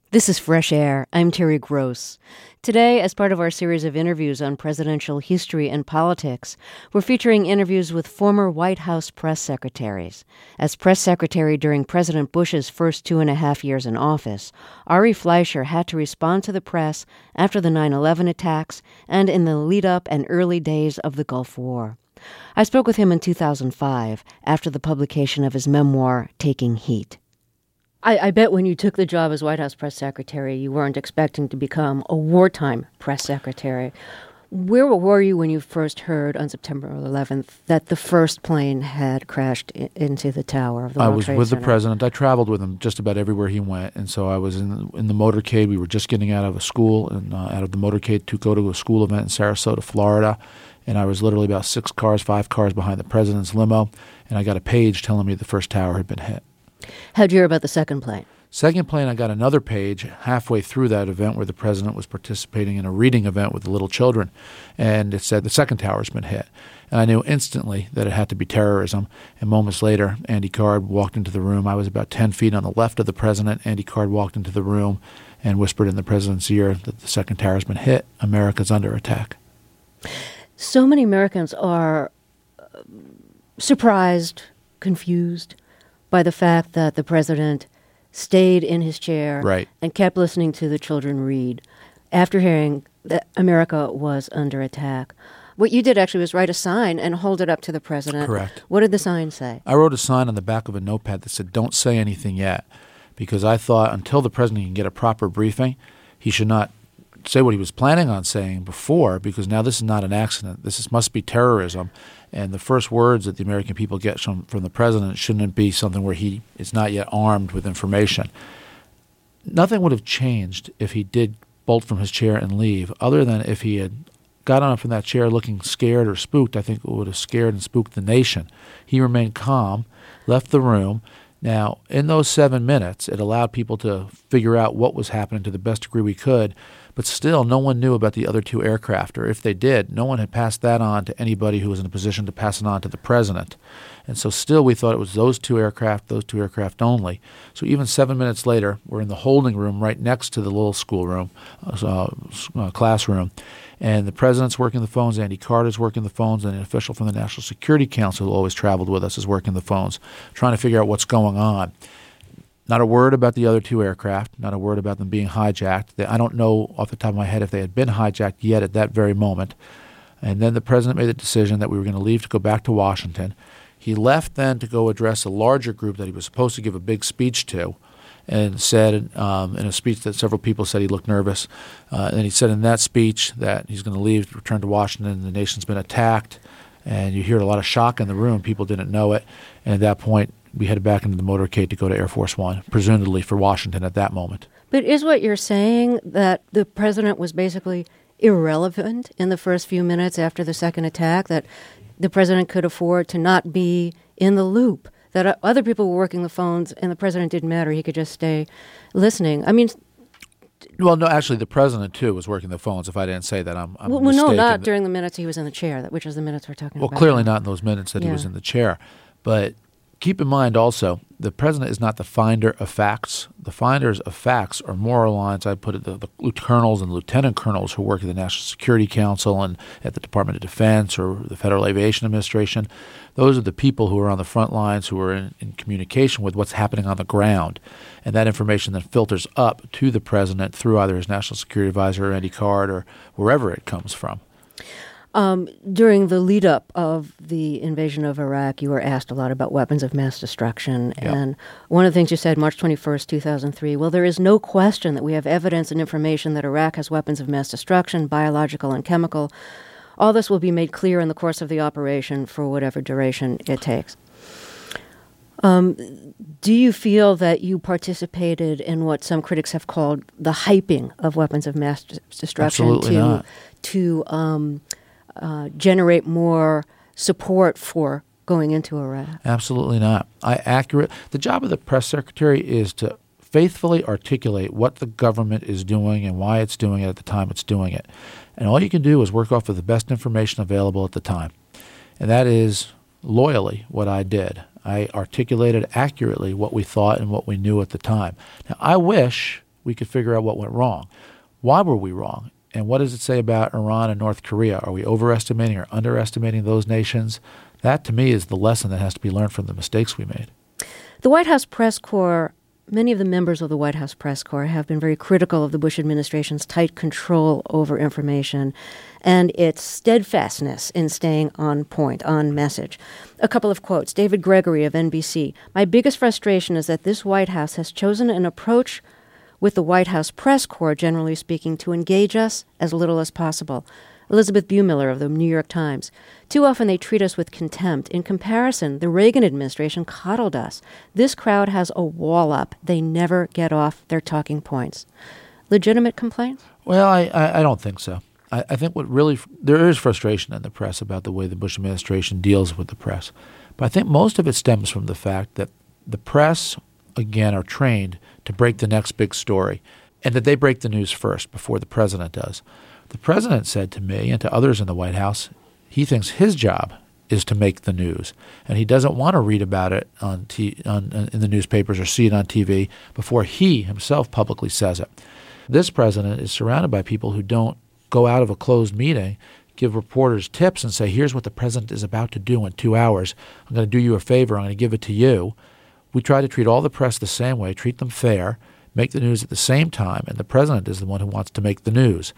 This is Fresh Air. I'm Terry Gross. Today, as part of our series of interviews on presidential history and politics, we're featuring interviews with former White House press secretaries. As press secretary during President Bush's first 2.5 years in office, Ari Fleischer had to respond to the press after the 9/11 attacks and in the lead-up and early days of the Gulf War. I spoke with him in 2005 after the publication of his memoir, Taking Heat. I bet when you took the job as White House press secretary, you weren't expecting to become a wartime press secretary. Where were you when you first heard on September 11th that the first plane had crashed into the tower of the World Trade Center? I was with the president. I traveled with him just about everywhere he went, and so I was in the motorcade. We were just getting out of a school, and out of the motorcade to go to a school event in Sarasota, Florida, and I was literally about 5 cars behind the president's limo, and I got a page telling me the first tower had been hit. How'd you hear about the second plane? Second plane, I got another page halfway through that event where the president was participating in a reading event with the little children, and it said the second tower's been hit. And I knew instantly that it had to be terrorism, and moments later, Andy Card walked into the room. I was about 10 feet on the left of the president. Andy Card walked into the room and whispered in the president's ear that the second tower's been hit. America's under attack. So many Americans are surprised, confused by the fact that the president stayed in his chair and kept listening to the children read after hearing that America was under attack. What you did actually was write a sign and hold it up to the president. Correct. What did the sign say? I wrote a sign on the back of a notepad that said, "Don't say anything yet," because I thought until the president can get a proper briefing, he should not say what he was planning on saying before, because now this is not an accident. Must be terrorism. And the first words that the American people get from the president shouldn't be something where he is not yet armed with information. Nothing would have changed if he did bolt from his chair and leave, other than if he had gotten up from that chair looking scared or spooked. I think it would have scared and spooked the nation. He remained calm, left the room. Now, in those 7 minutes, it allowed people to figure out what was happening to the best degree we could, but still no one knew about the other 2 aircraft, or if they did, no one had passed that on to anybody who was in a position to pass it on to the president. And so still we thought it was those 2 aircraft only. So even 7 minutes later, we're in the holding room right next to the little schoolroom, classroom, and the president's working the phones, Andy Carter's working the phones, and an official from the National Security Council who always traveled with us is working the phones, trying to figure out what's going on. Not a word about the other 2 aircraft, not a word about them being hijacked. I don't know off the top of my head if they had been hijacked yet at that very moment. And then the president made the decision that we were going to leave to go back to Washington. He left then to go address a larger group that he was supposed to give a big speech to, and said in a speech that several people said he looked nervous. And he said in that speech that he's going to leave, return to Washington, and the nation's been attacked. And you hear a lot of shock in the room. People didn't know it. And at that point, we headed back into the motorcade to go to Air Force One, presumably for Washington at that moment. But is what you're saying that the president was basically irrelevant in the first few minutes after the second attack, that the president could afford to not be in the loop, that other people were working the phones and the president didn't matter, he could just stay listening? I mean... Well, no, actually, the president, too, was working the phones. If I didn't say that, I'm well, no, not during the minutes he was in the chair, which is the minutes we're talking about. Well, clearly not in those minutes that he was in the chair. But keep in mind also, the president is not the finder of facts. The finders of facts are more aligned, I put it, the colonels and lieutenant colonels who work at the National Security Council and at the Department of Defense or the Federal Aviation Administration. Those are the people who are on the front lines, who are in communication with what's happening on the ground. And that information then filters up to the president through either his National Security Advisor, Andy Card, or wherever it comes from. During the lead-up of the invasion of Iraq, you were asked a lot about weapons of mass destruction. Yep. And one of the things you said, March 21st, 2003, well, there is no question that we have evidence and information that Iraq has weapons of mass destruction, biological and chemical. All this will be made clear in the course of the operation for whatever duration it takes. Do you feel that you participated in what some critics have called the hyping of weapons of mass destruction? Absolutely not. To generate more support for going into Iraq? Absolutely not. The job of the press secretary is to faithfully articulate what the government is doing and why it's doing it at the time it's doing it. And all you can do is work off of the best information available at the time. And that is loyally what I did. I articulated accurately what we thought and what we knew at the time. Now, I wish we could figure out what went wrong. Why were we wrong? And what does it say about Iran and North Korea? Are we overestimating or underestimating those nations? That, to me, is the lesson that has to be learned from the mistakes we made. The White House Press Corps, many of the members of the White House Press Corps have been very critical of the Bush administration's tight control over information and its steadfastness in staying on point, on message. A couple of quotes. David Gregory of NBC, "My biggest frustration is that this White House has chosen an approach with the White House Press Corps, generally speaking, to engage us as little as possible." Elizabeth Buemiller of the New York Times, "Too often they treat us with contempt. In comparison, the Reagan administration coddled us. This crowd has a wall up. They never get off their talking points." Legitimate complaints? Well, I don't think so. I think there is frustration in the press about the way the Bush administration deals with the press. But I think most of it stems from the fact that the press, again, are trained to break the next big story, and that they break the news first before the president does. The president said to me and to others in the White House, he thinks his job is to make the news, and he doesn't want to read about it in the newspapers or see it on TV before he himself publicly says it. This president is surrounded by people who don't go out of a closed meeting, give reporters tips and say, here's what the president is about to do in 2 hours. I'm going to do you a favor. I'm going to give it to you. We try to treat all the press the same way, treat them fair, make the news at the same time, and the president is the one who wants to make the news.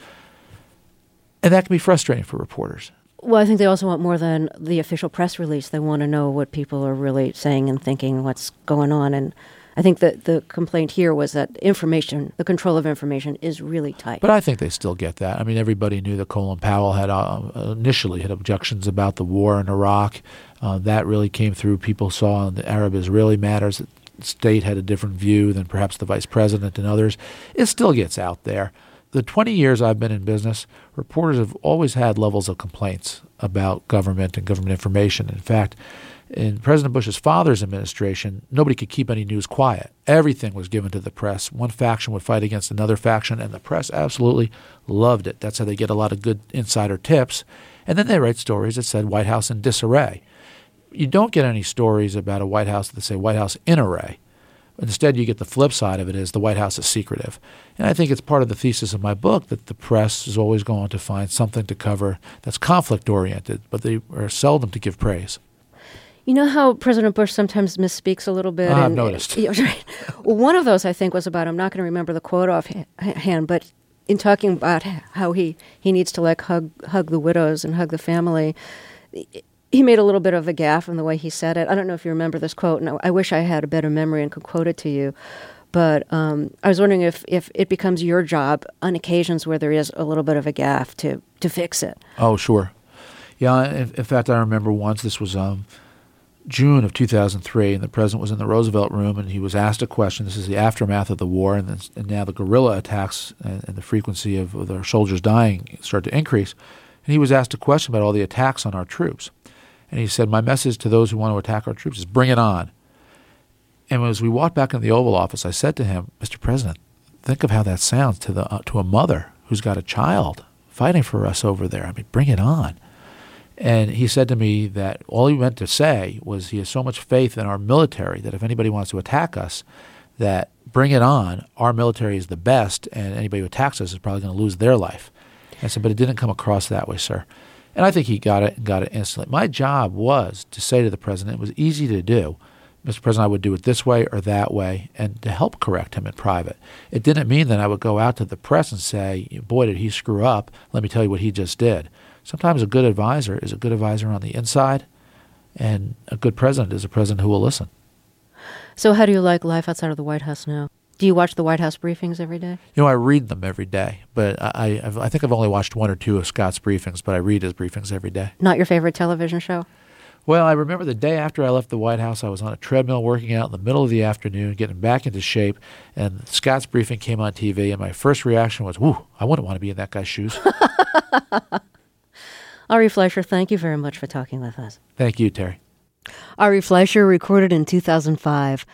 And that can be frustrating for reporters. Well, I think they also want more than the official press release. They want to know what people are really saying and thinking, what's going on. And I think that the complaint here was that information, the control of information, is really tight. But I think they still get that. I mean, everybody knew that Colin Powell had initially had objections about the war in Iraq. That really came through. People saw in the Arab-Israeli matters that the state had a different view than perhaps the vice president and others. It still gets out there. The 20 years I've been in business, reporters have always had levels of complaints about government and government information. In fact, in President Bush's father's administration, nobody could keep any news quiet. Everything was given to the press. One faction would fight against another faction, and the press absolutely loved it. That's how they get a lot of good insider tips. And then they write stories that said White House in disarray. You don't get any stories about a White House that say White House in array. Instead, you get the flip side of it is the White House is secretive. And I think it's part of the thesis of my book that the press is always going to find something to cover that's conflict-oriented, but they are seldom to give praise. You know how President Bush sometimes misspeaks a little bit? I've noticed. Right. Well, one of those, I think, was about, I'm not going to remember the quote offhand, but in talking about how he needs to hug the widows and hug the family, he made a little bit of a gaffe in the way he said it. I don't know if you remember this quote, and I wish I had a better memory and could quote it to you. But I was wondering if it becomes your job on occasions where there is a little bit of a gaffe to fix it. Oh, sure. Yeah, in fact, I remember once, this was June of 2003, and the president was in the Roosevelt room, and he was asked a question. This is the aftermath of the war, and now the guerrilla attacks and the frequency of their soldiers dying started to increase. And he was asked a question about all the attacks on our troops. And he said, my message to those who want to attack our troops is bring it on. And as we walked back into the Oval Office, I said to him, Mr. President, think of how that sounds to a mother who's got a child fighting for us over there. I mean, bring it on. And he said to me that all he meant to say was he has so much faith in our military that if anybody wants to attack us, that bring it on. Our military is the best, and anybody who attacks us is probably going to lose their life. I said, but it didn't come across that way, sir. And I think he got it instantly. My job was to say to the president, it was easy to do, Mr. President, I would do it this way or that way, and to help correct him in private. It didn't mean that I would go out to the press and say, boy, did he screw up. Let me tell you what he just did. Sometimes a good advisor is a good advisor on the inside, and a good president is a president who will listen. So how do you like life outside of the White House now? Do you watch the White House briefings every day? You know, I read them every day, but I think I've only watched one or two of Scott's briefings, but I read his briefings every day. Not your favorite television show? Well, I remember the day after I left the White House, I was on a treadmill working out in the middle of the afternoon, getting back into shape, and Scott's briefing came on TV, and my first reaction was, whew, I wouldn't want to be in that guy's shoes. Ari Fleischer, thank you very much for talking with us. Thank you, Terry. Ari Fleischer recorded in 2005.